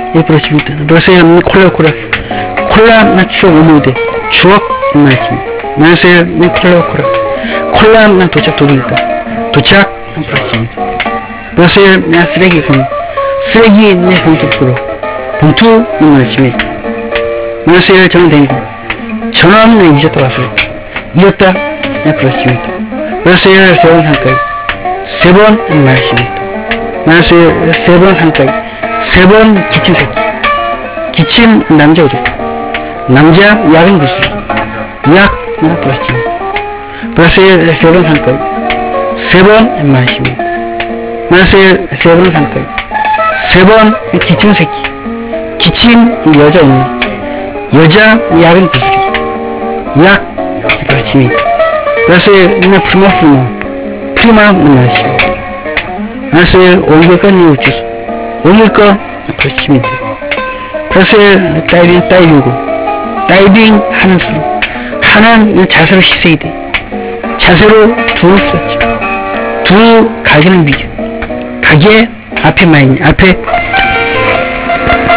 부러집니다. 그래서 콜라 추억 오모대 추억 말씀입니다. 그래서 콜라 도착 도둑이다. 도착 부러집니다. 그래서 쓰레기 내 봉투 말씀입니다. 그래서 저는 된 거 전화는 잊었다 왔습니다. 잊었다 부러집니다. 그래서 세번 한까지 세번 말씀입니다. 그래서 세번 한까지 세번 기침 새끼 기침 남자 어디 남자 약은 구슬 약 부러집니다. 그래서 세번 한까지 세번 말씀입니다. 그래서 세번 한까지 세번 기침 새끼 기침 여자 있나 여자 약은 구슬이 약 부러집니다. 그래서 프리마 말씀입니다. 그래서 옮길까 니우치수 옮길까 부러집니다. 그래서 다이빙 하는 수로 하는 자세로 시세야 돼. 자세로 둘을 썼죠. 두 가게는 비교 가게 앞에 많이 앞에